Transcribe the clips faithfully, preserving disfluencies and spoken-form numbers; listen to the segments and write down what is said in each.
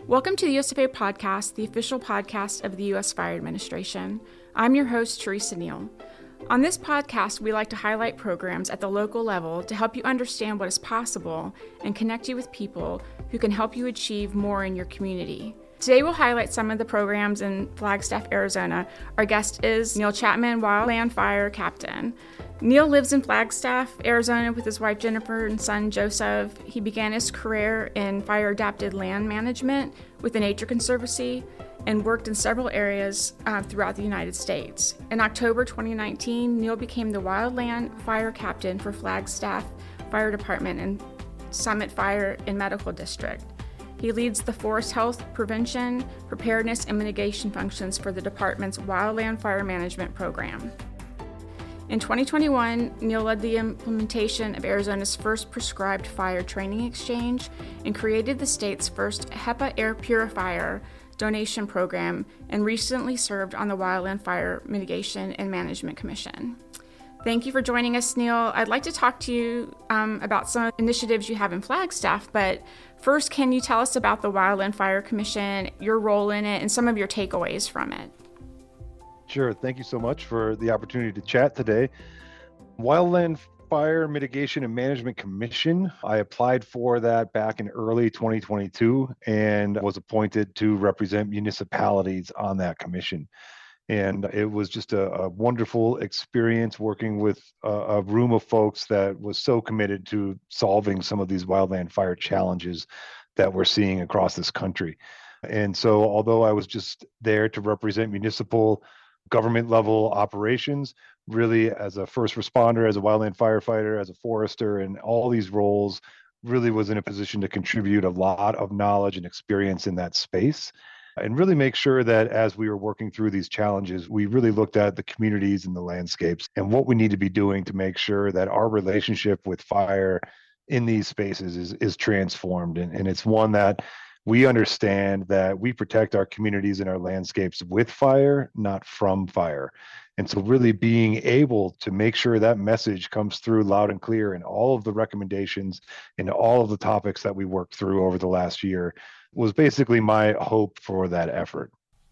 Welcome to the U S F A Podcast, the official podcast of the U S Fire Administration. I'm your host, Teresa Neal. On this podcast, we like to highlight programs at the local level to help you understand what is possible and connect you with people who can help you achieve more in your community. Today, we'll highlight some of the programs in Flagstaff, Arizona. Our guest is Neil Chapman, Wildland Fire Captain. Neil lives in Flagstaff, Arizona with his wife Jennifer and son Joseph. He began his career in fire-adapted land management with the Nature Conservancy and worked in several areas uh, throughout the United States. In October twenty nineteen, Neil became the Wildland Fire Captain for Flagstaff Fire Department and Summit Fire and Medical District. He leads the forest health, prevention, preparedness, and mitigation functions for the department's Wildland Fire Management Program. In twenty twenty-one, Neil led the implementation of Arizona's first prescribed fire training exchange and created the state's first HEPA air purifier donation program, and recently served on the Wildland Fire Mitigation and Management Commission. Thank you for joining us, Neil. I'd like to talk to you um, about some initiatives you have in Flagstaff, but first, can you tell us about the Wildland Fire Commission, your role in it, and some of your takeaways from it? Sure. Thank you so much for the opportunity to chat today. Wildland Fire Mitigation and Management Commission, I applied for that back in early twenty twenty-two and was appointed to represent municipalities on that commission. And it was just a, a wonderful experience working with a, a room of folks that was so committed to solving some of these wildland fire challenges that we're seeing across this country. And so although I was just there to represent municipal government level operations, really as a first responder, as a wildland firefighter, as a forester, and all these roles, really was in a position to contribute a lot of knowledge and experience in that space. And really make sure that as we were working through these challenges, we really looked at the communities and the landscapes and what we need to be doing to make sure that our relationship with fire in these spaces is, is transformed. And, and it's one that we understand that we protect our communities and our landscapes with fire, not from fire. And so really being able to make sure that message comes through loud and clear in all of the recommendations and all of the topics that we worked through over the last year was basically my hope for that effort.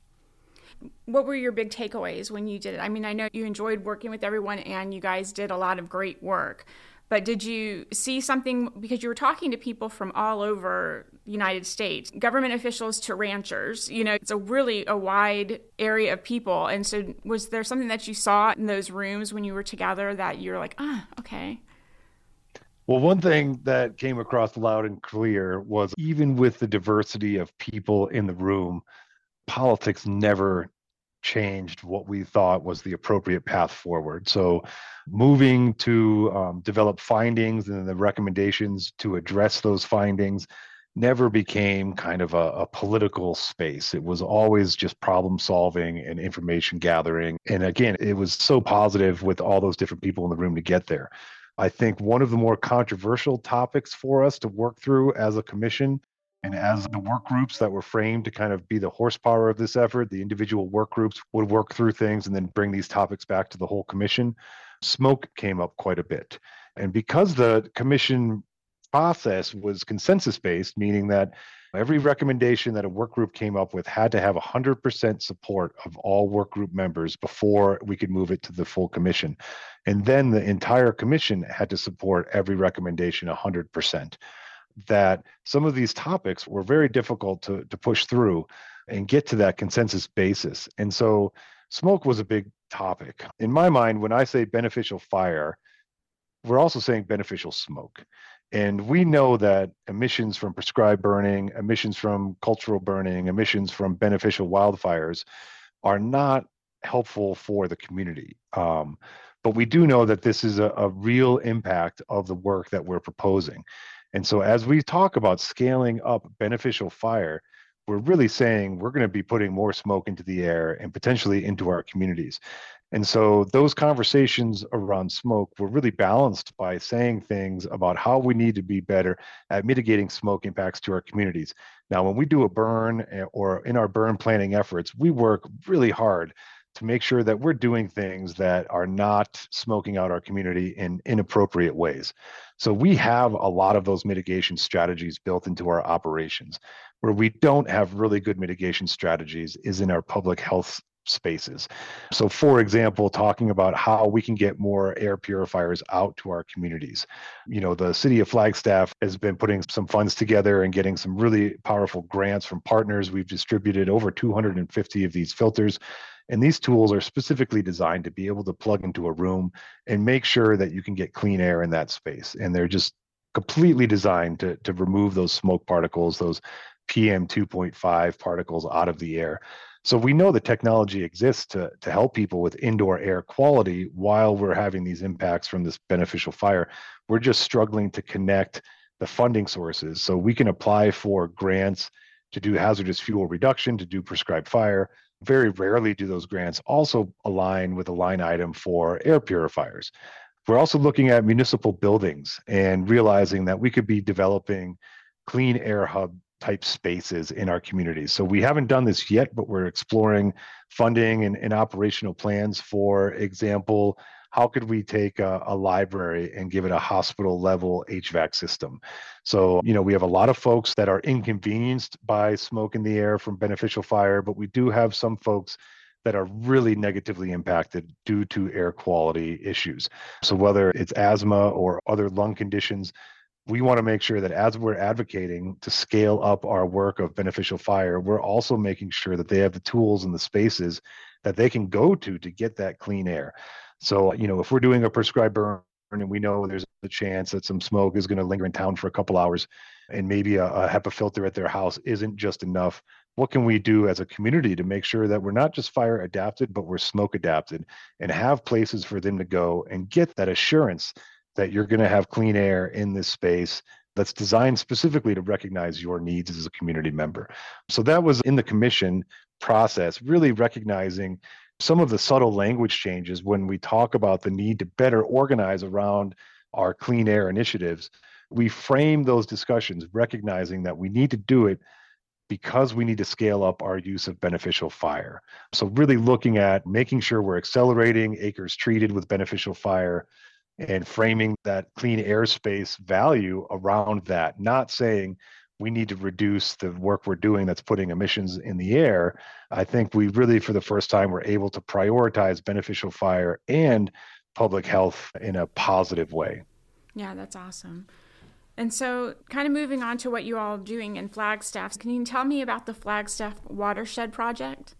What were your big takeaways when you did it? I mean, I know you enjoyed working with everyone and you guys did a lot of great work, but did you see something, because you were talking to people from all over the United States, government officials to ranchers, you know, it's a really a wide area of people. And so was there something that you saw in those rooms when you were together that you're like, ah, okay. Well, one thing that came across loud and clear was even with the diversity of people in the room, politics never changed what we thought was the appropriate path forward. So moving to um, develop findings and the recommendations to address those findings never became kind of a, a political space. It was always just problem solving and information gathering. And again, it was so positive with all those different people in the room to get there. I think one of the more controversial topics for us to work through as a commission and as the work groups that were framed to kind of be the horsepower of this effort, the individual work groups would work through things and then bring these topics back to the whole commission. Smoke came up quite a bit. And because the commission process was consensus-based, meaning that every recommendation that a work group came up with had to have one hundred percent support of all work group members before we could move it to the full commission. And then the entire commission had to support every recommendation one hundred percent. That some of these topics were very difficult to, to push through and get to that consensus basis. And so smoke was a big topic. In my mind, when I say beneficial fire, we're also saying beneficial smoke. And we know that emissions from prescribed burning, emissions from cultural burning, emissions from beneficial wildfires are not helpful for the community. Um, but we do know that this is a, a real impact of the work that we're proposing. And so as we talk about scaling up beneficial fire, we're really saying we're going to be putting more smoke into the air and potentially into our communities. And so those conversations around smoke were really balanced by saying things about how we need to be better at mitigating smoke impacts to our communities. Now, when we do a burn or in our burn planning efforts, we work really hard to make sure that we're doing things that are not smoking out our community in inappropriate ways. So we have a lot of those mitigation strategies built into our operations. Where we don't have really good mitigation strategies is in our public health spaces. So for example, talking about how we can get more air purifiers out to our communities. You know, the city of Flagstaff has been putting some funds together and getting some really powerful grants from partners. We've distributed over two hundred fifty of these filters. And these tools are specifically designed to be able to plug into a room and make sure that you can get clean air in that space. And they're just completely designed to, to remove those smoke particles, those P M two point five particles out of the air. So we know the technology exists to, to help people with indoor air quality while we're having these impacts from this beneficial fire. We're just struggling to connect the funding sources. So we can apply for grants to do hazardous fuel reduction, to do prescribed fire. Very rarely do those grants also align with a line item for air purifiers. We're also looking at municipal buildings and realizing that we could be developing clean air hub type spaces in our communities. So we haven't done this yet, but we're exploring funding and, and operational plans. For example, how could we take a, a library and give it a hospital level H V A C system? So, you know, we have a lot of folks that are inconvenienced by smoke in the air from beneficial fire, but we do have some folks that are really negatively impacted due to air quality issues. So whether it's asthma or other lung conditions, we want to make sure that as we're advocating to scale up our work of beneficial fire, we're also making sure that they have the tools and the spaces that they can go to to get that clean air. So, you know, if we're doing a prescribed burn and we know there's a chance that some smoke is going to linger in town for a couple hours and maybe a, a HEPA filter at their house isn't just enough, what can we do as a community to make sure that we're not just fire adapted, but we're smoke adapted and have places for them to go and get that assurance that you're going to have clean air in this space that's designed specifically to recognize your needs as a community member. So that was in the commission process, really recognizing some of the subtle language changes when we talk about the need to better organize around our clean air initiatives. We frame those discussions recognizing that we need to do it because we need to scale up our use of beneficial fire. So really looking at making sure we're accelerating acres treated with beneficial fire and framing that clean airspace value around that, not saying we need to reduce the work we're doing that's putting emissions in the air. I think we really, for the first time, were able to prioritize beneficial fire and public health in a positive way. Yeah, that's awesome. And so kind of moving on to what you all are doing in Flagstaff, can you tell me about the Flagstaff Watershed Project?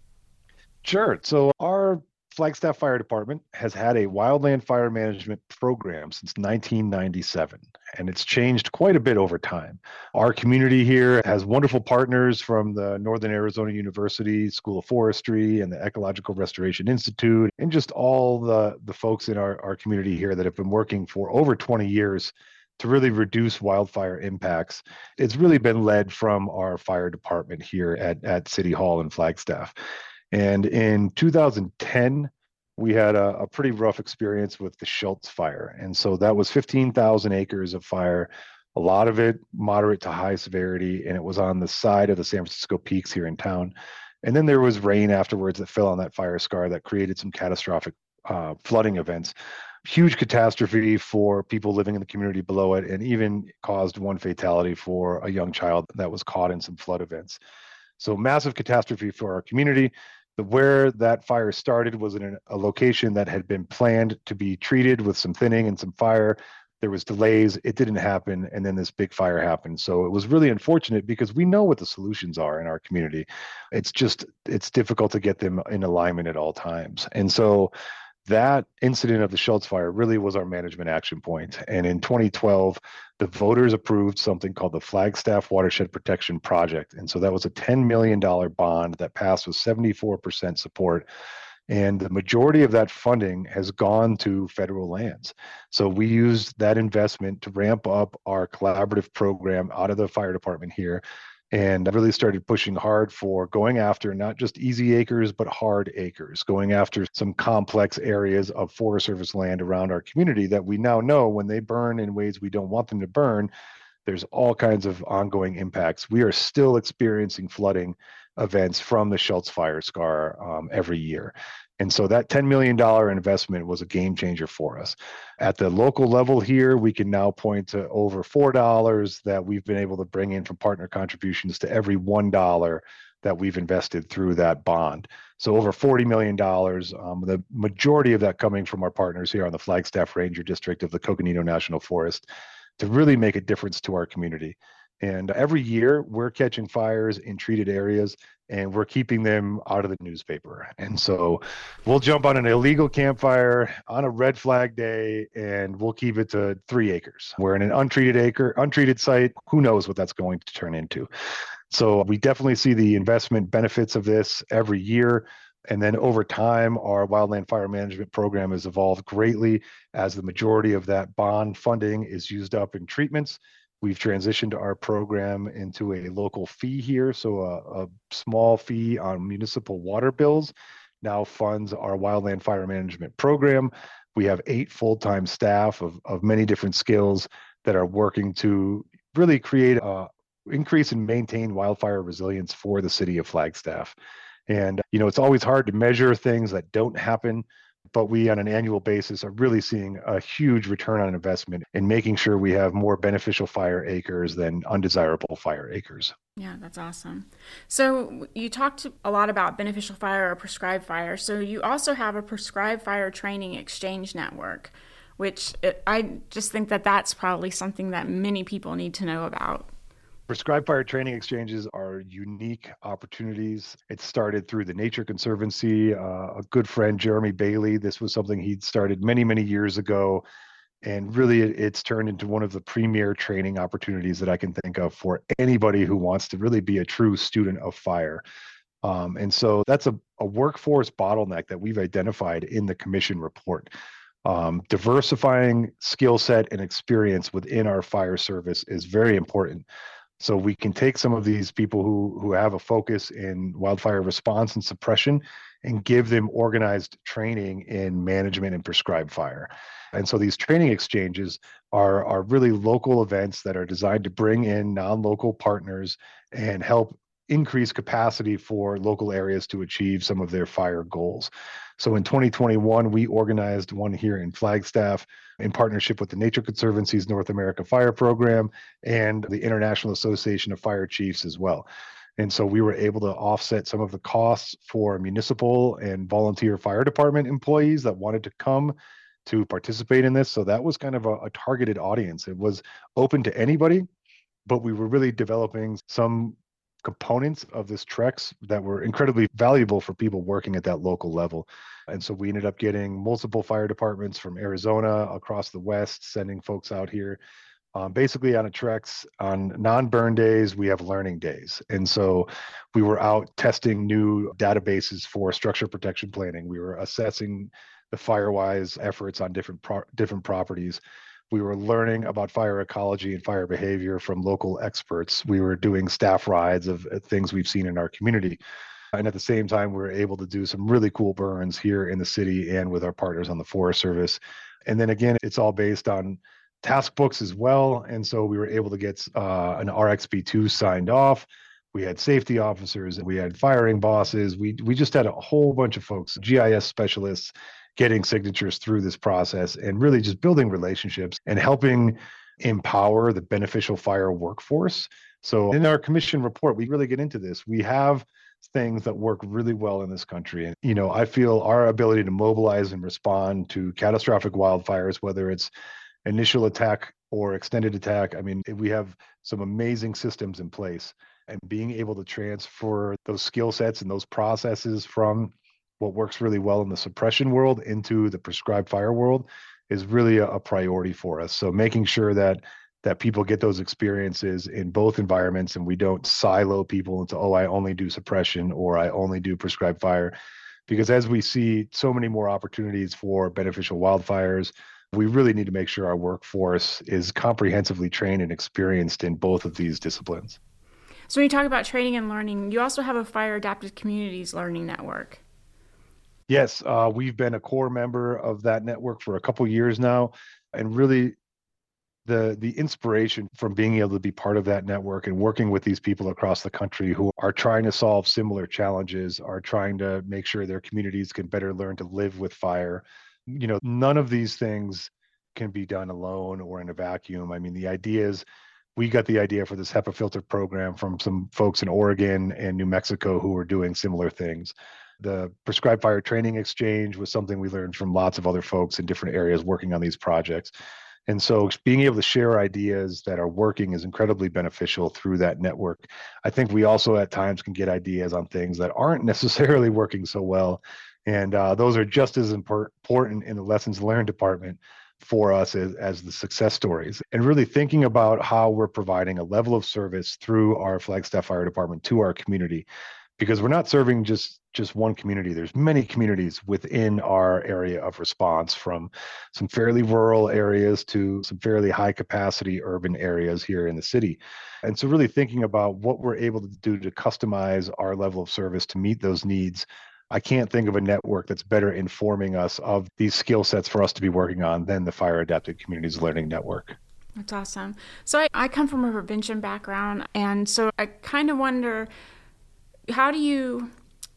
Sure. So our Flagstaff Fire Department has had a wildland fire management program since nineteen ninety-seven, and it's changed quite a bit over time. Our community here has wonderful partners from the Northern Arizona University School of Forestry and the Ecological Restoration Institute, and just all the, the folks in our, our community here that have been working for over twenty years to really reduce wildfire impacts. It's really been led from our fire department here at, at City Hall in Flagstaff. And in two thousand ten, we had a, a pretty rough experience with the Schultz fire. And so that was fifteen thousand acres of fire, a lot of it moderate to high severity, and it was on the side of the San Francisco Peaks here in town. And then there was rain afterwards that fell on that fire scar that created some catastrophic uh, flooding events. Huge catastrophe for people living in the community below it, and even caused one fatality for a young child that was caught in some flood events. So massive catastrophe for our community. The, where that fire started was in a location that had been planned to be treated with some thinning and some fire. There was delays, it didn't happen, and then this big fire happened. So it was really unfortunate because we know what the solutions are in our community. It's just, it's difficult to get them in alignment at all times. And so that incident of the Schultz fire really was our management action point. And in twenty twelve, the voters approved something called the Flagstaff Watershed Protection Project. And so that was a ten million dollars bond that passed with seventy-four percent support. And the majority of that funding has gone to federal lands. So we used that investment to ramp up our collaborative program out of the fire department here. And I really started pushing hard for going after not just easy acres, but hard acres, going after some complex areas of Forest Service land around our community that we now know when they burn in ways we don't want them to burn, there's all kinds of ongoing impacts. We are still experiencing flooding events from the Schultz fire scar um, every year. And so that ten million dollars investment was a game changer for us. At the local level here, we can now point to over four dollars that we've been able to bring in from partner contributions to every one dollar that we've invested through that bond. So over forty million dollars, um, the majority of that coming from our partners here on the Flagstaff Ranger District of the Coconino National Forest to really make a difference to our community. And every year we're catching fires in treated areas and we're keeping them out of the newspaper. And so we'll jump on an illegal campfire on a red flag day and we'll keep it to three acres. We're in an untreated acre, untreated site. Who knows what that's going to turn into? So we definitely see the investment benefits of this every year. And then over time, our wildland fire management program has evolved greatly as the majority of that bond funding is used up in treatments. We've transitioned our program into a local fee here. So a, a small fee on municipal water bills now funds our wildland fire management program. We have eight full-time staff of, of many different skills that are working to really create a increase and maintain wildfire resilience for the city of Flagstaff. And, you know, it's always hard to measure things that don't happen, but we on an annual basis are really seeing a huge return on investment in making sure we have more beneficial fire acres than undesirable fire acres. Yeah, that's awesome. So you talked a lot about beneficial fire or prescribed fire. So you also have a prescribed fire training exchange network, which it, I just think that that's probably something that many people need to know about. Prescribed fire training exchanges are unique opportunities. It started through the Nature Conservancy. Uh, a good friend, Jeremy Bailey, this was something he'd started many, many years ago. And really, it, it's turned into one of the premier training opportunities that I can think of for anybody who wants to really be a true student of fire. Um, and so that's a, a workforce bottleneck that we've identified in the commission report. Um, diversifying skill set and experience within our fire service is very important. So we can take some of these people who, who have a focus in wildfire response and suppression and give them organized training in management and prescribed fire. And so these training exchanges are, are really local events that are designed to bring in non-local partners and help increase capacity for local areas to achieve some of their fire goals. So in twenty twenty-one, we organized one here in Flagstaff in partnership with the Nature Conservancy's North America Fire Program and the International Association of Fire Chiefs as well. And so we were able to offset some of the costs for municipal and volunteer fire department employees that wanted to come to participate in this. So that was kind of a, a targeted audience. It was open to anybody, but we were really developing some components of this Trex that were incredibly valuable for people working at that local level. And so we ended up getting multiple fire departments from Arizona across the West, sending folks out here. Um, basically on a Trex, on non-burn days, we have learning days. And so we were out testing new databases for structure protection planning. We were assessing the FireWise efforts on different pro- different properties. We were learning about fire ecology and fire behavior from local experts. We were doing staff rides of things we've seen in our community. And at the same time, we were able to do some really cool burns here in the city and with our partners on the Forest Service. And then again, it's all based on task books as well. And so we were able to get uh, an R X B two signed off. We had safety officers, we had firing bosses. We, we just had a whole bunch of folks, G I S specialists, getting signatures through this process and really just building relationships and helping empower the beneficial fire workforce. So in our commission report, we really get into this. We have things that work really well in this country. And, you know, I feel our ability to mobilize and respond to catastrophic wildfires, whether it's initial attack or extended attack, I mean, we have some amazing systems in place, and being able to transfer those skill sets and those processes from what works really well in the suppression world into the prescribed fire world is really a, a priority for us. So making sure that that people get those experiences in both environments and we don't silo people into, oh, I only do suppression or I only do prescribed fire. Because as we see so many more opportunities for beneficial wildfires, we really need to make sure our workforce is comprehensively trained and experienced in both of these disciplines. So when you talk about training and learning, you also have a Fire Adapted Communities Learning Network. Yes, uh, we've been a core member of that network for a couple years now, and really the the inspiration from being able to be part of that network and working with these people across the country who are trying to solve similar challenges, are trying to make sure their communities can better learn to live with fire. You know, none of these things can be done alone or in a vacuum. I mean, the idea is we got the idea for this HEPA filter program from some folks in Oregon and New Mexico who were doing similar things. The prescribed fire training exchange was something we learned from lots of other folks in different areas working on these projects. And so being able to share ideas that are working is incredibly beneficial through that network. I think we also at times can get ideas on things that aren't necessarily working so well. And uh, those are just as important in the lessons learned department for us as, as the success stories. And really thinking about how we're providing a level of service through our Flagstaff Fire Department to our community, because we're not serving just just one community. There's many communities within our area of response, from some fairly rural areas to some fairly high capacity urban areas here in the city. And so really thinking about what we're able to do to customize our level of service to meet those needs. I can't think of a network that's better informing us of these skill sets for us to be working on than the Fire Adapted Communities Learning Network. That's awesome. So I, I come from a prevention background, and so I kind of wonder, how do you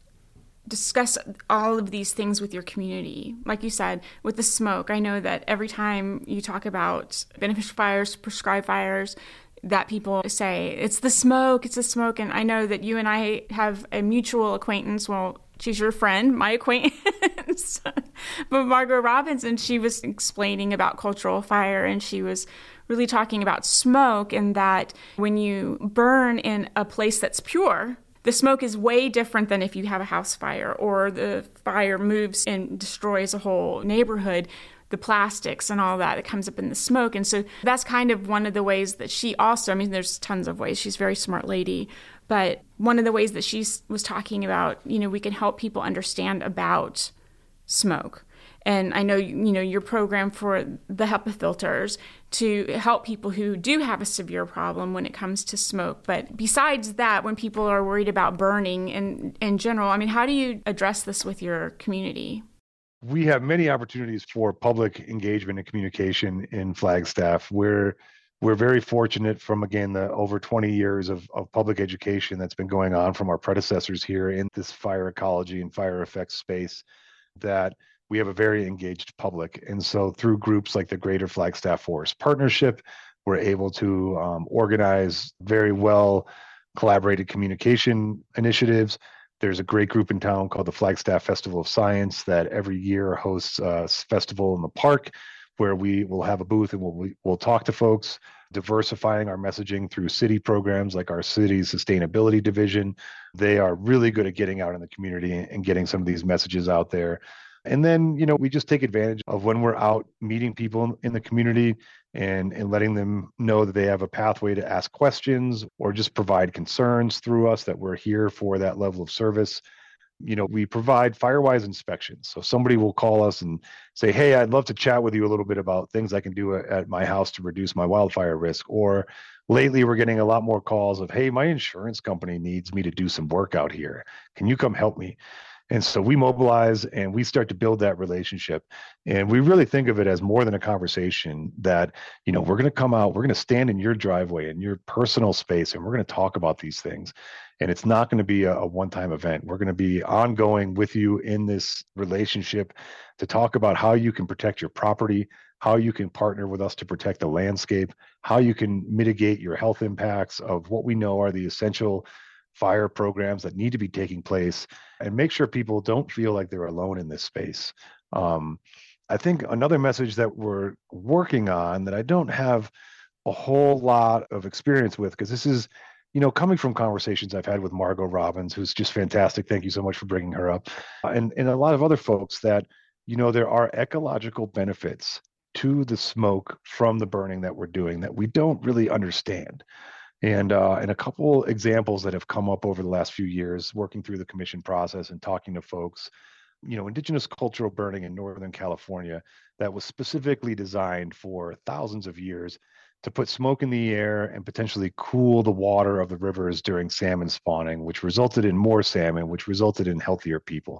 discuss all of these things with your community? Like you said, with the smoke, I know that every time you talk about beneficial fires, prescribed fires, that people say, it's the smoke, it's the smoke. And I know that you and I have a mutual acquaintance. Well, she's your friend, my acquaintance, but Margot Robbins, and she was explaining about cultural fire, and she was really talking about smoke, and that when you burn in a place that's pure, the smoke is way different than if you have a house fire or the fire moves and destroys a whole neighborhood, the plastics and all that that comes up in the smoke. And so that's kind of one of the ways that she also, I mean, there's tons of ways. She's a very smart lady. But one of the ways that she was talking about, you know, we can help people understand about smoke. And I know, you know, your program for the HEPA filters to help people who do have a severe problem when it comes to smoke. But besides that, when people are worried about burning in, in general, I mean, how do you address this with your community? We have many opportunities for public engagement and communication in Flagstaff. We're we're very fortunate from, again, the over twenty years of, of public education that's been going on from our predecessors here in this fire ecology and fire effects space, that we have a very engaged public. And so through groups like the Greater Flagstaff Forest Partnership, we're able to um, organize very well collaborated communication initiatives. There's a great group in town called the Flagstaff Festival of Science that every year hosts a festival in the park where we will have a booth and we'll, we'll talk to folks, diversifying our messaging through city programs like our city's sustainability division. They are really good at getting out in the community and getting some of these messages out there. And then, you know, we just take advantage of when we're out meeting people in the community and, and letting them know that they have a pathway to ask questions or just provide concerns through us, that we're here for that level of service. You know, we provide Firewise inspections. So somebody will call us and say, hey, I'd love to chat with you a little bit about things I can do at my house to reduce my wildfire risk. Or lately, we're getting a lot more calls of, hey, my insurance company needs me to do some work out here. Can you come help me? And so we mobilize and we start to build that relationship. And we really think of it as more than a conversation, that, you know, we're going to come out, we're going to stand in your driveway, in your personal space, and we're going to talk about these things. And it's not going to be a, a one-time event. We're going to be ongoing with you in this relationship to talk about how you can protect your property, how you can partner with us to protect the landscape, how you can mitigate your health impacts of what we know are the essential fire programs that need to be taking place, and make sure people don't feel like they're alone in this space. Um, I think another message that we're working on that I don't have a whole lot of experience with, because this is, you know, coming from conversations I've had with Margot Robbins, who's just fantastic. Thank you so much for bringing her up. And, and a lot of other folks, that, you know, there are ecological benefits to the smoke from the burning that we're doing that we don't really understand. And uh, and a couple examples that have come up over the last few years, working through the commission process and talking to folks, you know, indigenous cultural burning in Northern California that was specifically designed for thousands of years to put smoke in the air and potentially cool the water of the rivers during salmon spawning, which resulted in more salmon, which resulted in healthier people.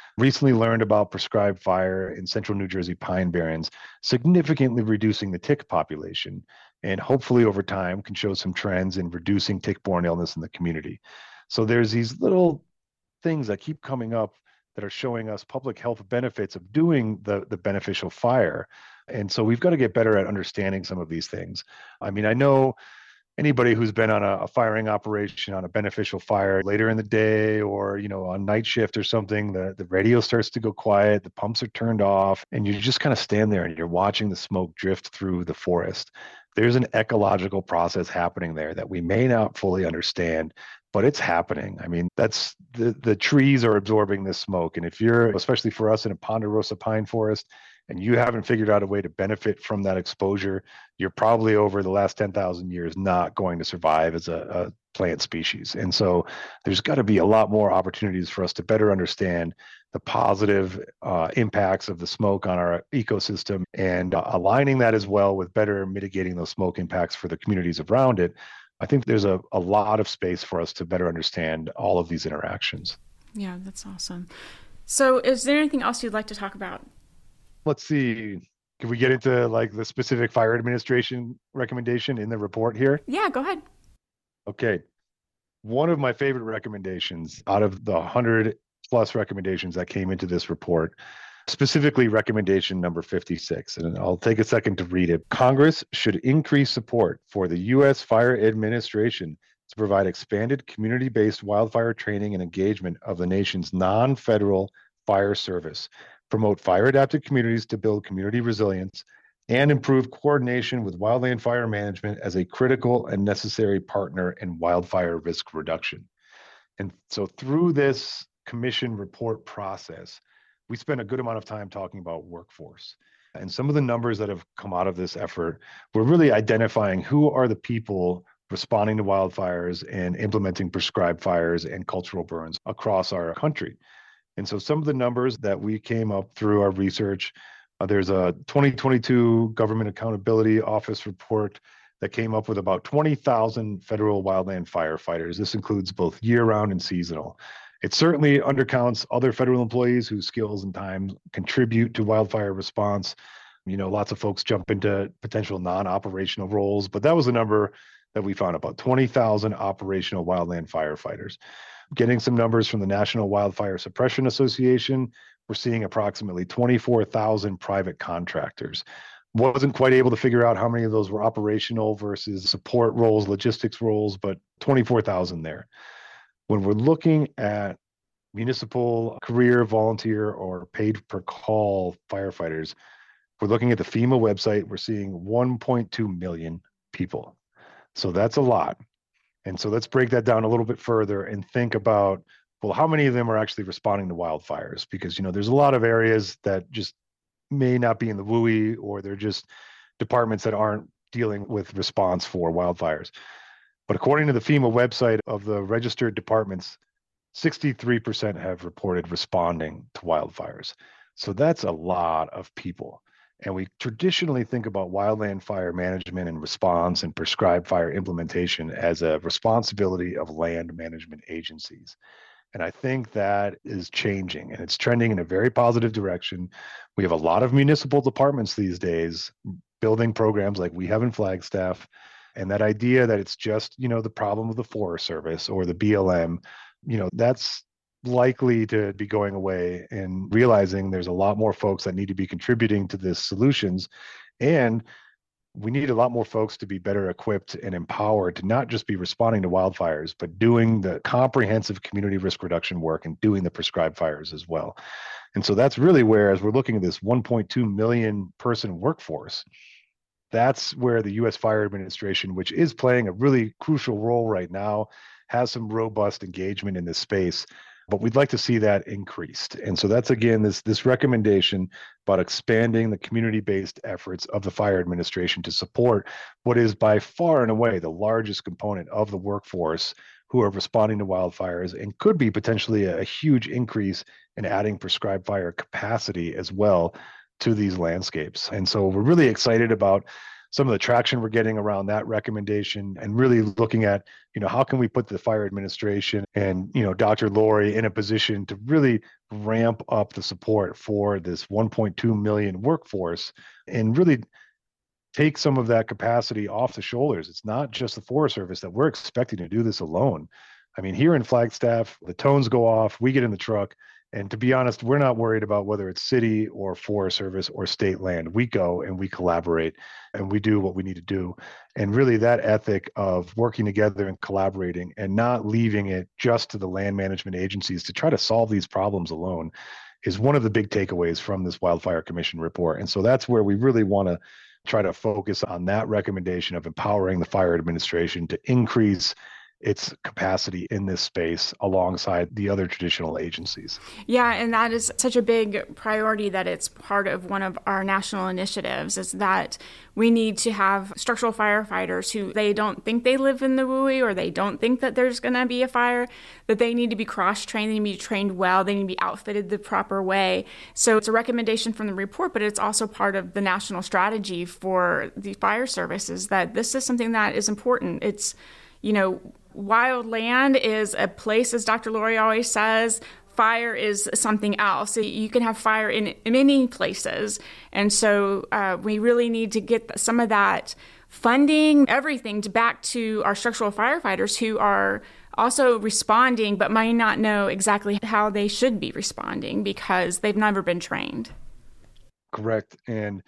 recently learned about prescribed fire in central New Jersey pine barrens, significantly reducing the tick population, and hopefully over time can show some trends in reducing tick-borne illness in the community. So there's these little things that keep coming up that are showing us public health benefits of doing the, the beneficial fire. And so we've got to get better at understanding some of these things. I mean, I know anybody who's been on a, a firing operation on a beneficial fire later in the day, or you know on night shift or something, the, the radio starts to go quiet, the pumps are turned off, and you just kind of stand there and you're watching the smoke drift through the forest. There's an ecological process happening there that we may not fully understand, but it's happening. I mean, that's the, the trees are absorbing this smoke. And if you're, especially for us in a ponderosa pine forest, and you haven't figured out a way to benefit from that exposure, you're probably over the last ten thousand years not going to survive as a, a plant species. And so there's got to be a lot more opportunities for us to better understand the positive uh, impacts of the smoke on our ecosystem, and uh, aligning that as well with better mitigating those smoke impacts for the communities around it. I think there's a, a lot of space for us to better understand all of these interactions. Yeah, that's awesome. So is there anything else you'd like to talk about? Let's see. Can we get into like the specific fire administration recommendation in the report here? Yeah, go ahead. Okay. One of my favorite recommendations out of the one hundred plus recommendations that came into this report, specifically recommendation number fifty-six, and I'll take a second to read it. Congress should increase support for the U S Fire Administration to provide expanded community-based wildfire training and engagement of the nation's non-federal fire service, promote fire-adapted communities to build community resilience, and improve coordination with wildland fire management as a critical and necessary partner in wildfire risk reduction. And so through this commission report process, we spent a good amount of time talking about workforce. And some of the numbers that have come out of this effort, we're really identifying who are the people responding to wildfires and implementing prescribed fires and cultural burns across our country. And so some of the numbers that we came up through our research, uh, there's a twenty twenty-two Government Accountability Office report that came up with about twenty thousand federal wildland firefighters. This includes both year-round and seasonal. It certainly undercounts other federal employees whose skills and time contribute to wildfire response. You know, lots of folks jump into potential non-operational roles, but that was a number that we found, about twenty thousand operational wildland firefighters. Getting some numbers from the National Wildfire Suppression Association, we're seeing approximately twenty-four thousand private contractors. Wasn't quite able to figure out how many of those were operational versus support roles, logistics roles, but twenty-four thousand there. When we're looking at municipal career, volunteer, or paid per call firefighters, we're looking at the FEMA website, we're seeing one point two million people. So that's a lot. And so let's break that down a little bit further and think about, well, how many of them are actually responding to wildfires? Because, you know, there's a lot of areas that just may not be in the W U I, or they're just departments that aren't dealing with response for wildfires. But according to the FEMA website, of the registered departments, sixty-three percent have reported responding to wildfires. So that's a lot of people. And we traditionally think about wildland fire management and response and prescribed fire implementation as a responsibility of land management agencies. And I think that is changing, and it's trending in a very positive direction. We have a lot of municipal departments these days building programs like we have in Flagstaff. And that idea that it's just, you know, the problem of the Forest Service or the B L M, you know, that's likely to be going away, and realizing there's a lot more folks that need to be contributing to these solutions. And we need a lot more folks to be better equipped and empowered to not just be responding to wildfires, but doing the comprehensive community risk reduction work and doing the prescribed fires as well. And so that's really where, as we're looking at this one point two million person workforce, that's where the U S Fire Administration, which is playing a really crucial role right now, has some robust engagement in this space. But we'd like to see that increased. And so that's, again, this, this recommendation about expanding the community-based efforts of the Fire Administration to support what is by far and away the largest component of the workforce who are responding to wildfires, and could be potentially a, a huge increase in adding prescribed fire capacity as well to these landscapes. And so we're really excited about some of the traction we're getting around that recommendation, and really looking at, you know, how can we put the fire administration and, you know, Doctor Lori in a position to really ramp up the support for this one point two million workforce and really take some of that capacity off the shoulders. It's not just the Forest Service that we're expecting to do this alone. I mean, here in Flagstaff, the tones go off, we get in the truck, and to be honest, we're not worried about whether it's city or Forest Service or state land. We go and we collaborate and we do what we need to do. And really that ethic of working together and collaborating and not leaving it just to the land management agencies to try to solve these problems alone is one of the big takeaways from this Wildfire Commission report. And so that's where we really want to try to focus on that recommendation of empowering the fire administration to increase its capacity in this space alongside the other traditional agencies. Yeah, and that is such a big priority that it's part of one of our national initiatives, is that we need to have structural firefighters who they don't think they live in the W U I or they don't think that there's going to be a fire, that they need to be cross-trained, they need to be trained well, they need to be outfitted the proper way. So it's a recommendation from the report, but it's also part of the national strategy for the fire services that this is something that is important. It's, you know, wild land is a place, as Doctor Lori always says, fire is something else. You can have fire in many places. And so uh, we really need to get some of that funding, everything to back to our structural firefighters who are also responding, but might not know exactly how they should be responding because they've never been trained. Correct. And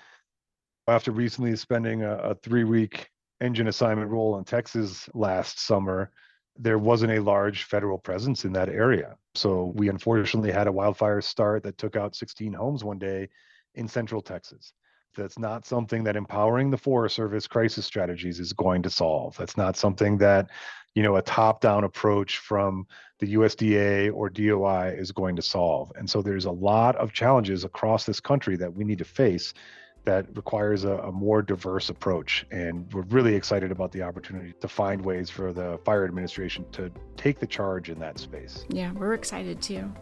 after recently spending a, a three-week engine assignment role in Texas last summer, there wasn't a large federal presence in that area. So we unfortunately had a wildfire start that took out sixteen homes one day in Central Texas. That's not something that empowering the Forest Service crisis strategies is going to solve. That's not something that, you know, a top-down approach from the U S D A or D O I is going to solve. And so there's a lot of challenges across this country that we need to face that requires a, a more diverse approach. And we're really excited about the opportunity to find ways for the fire administration to take the charge in that space. Yeah, we're excited too.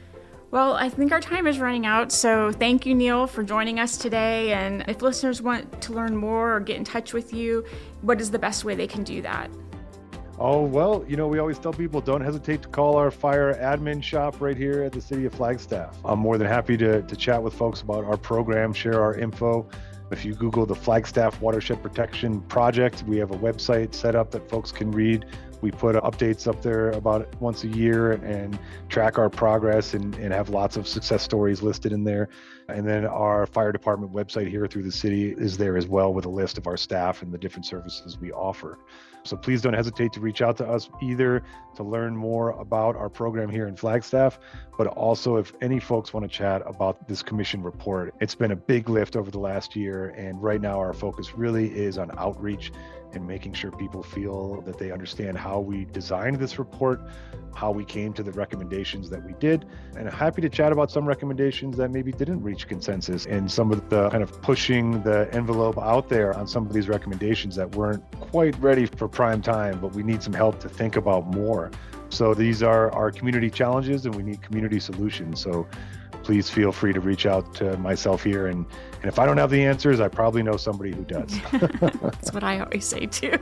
Well, I think our time is running out, so thank you, Neil, for joining us today. And if listeners want to learn more or get in touch with you, what is the best way they can do that? Oh, well, you know, we always tell people don't hesitate to call our fire admin shop right here at the city of Flagstaff. I'm more than happy to, to chat with folks about our program, share our info. If you Google the Flagstaff Watershed Protection Project, we have a website set up that folks can read. We put updates up there about once a year and track our progress and, and have lots of success stories listed in there. And then our fire department website here through the city is there as well with a list of our staff and the different services we offer. So please don't hesitate to reach out to us either to learn more about our program here in Flagstaff, but also if any folks want to chat about this commission report. It's been a big lift over the last year, and right now our focus really is on outreach and making sure people feel that they understand how we designed this report, how we came to the recommendations that we did, and I'm happy to chat about some recommendations that maybe didn't reach consensus and some of the kind of pushing the envelope out there on some of these recommendations that weren't quite ready for prime time, but we need some help to think about more. So these are our community challenges and we need community solutions. So please feel free to reach out to myself here. And, and if I don't have the answers, I probably know somebody who does. That's what I always say too.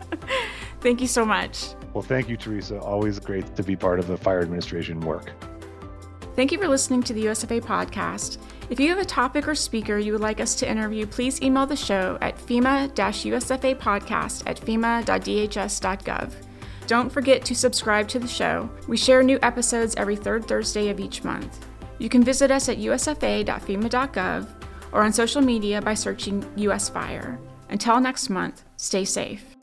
Thank you so much. Well, thank you, Teresa. Always great to be part of the fire administration work. Thank you for listening to the U S F A podcast. If you have a topic or speaker you would like us to interview, please email the show at FEMA-U S F A podcast at fema dot d h s dot gov. Don't forget to subscribe to the show. We share new episodes every third Thursday of each month. You can visit us at u s f a dot fema dot gov or on social media by searching U S Fire. Until next month, stay safe.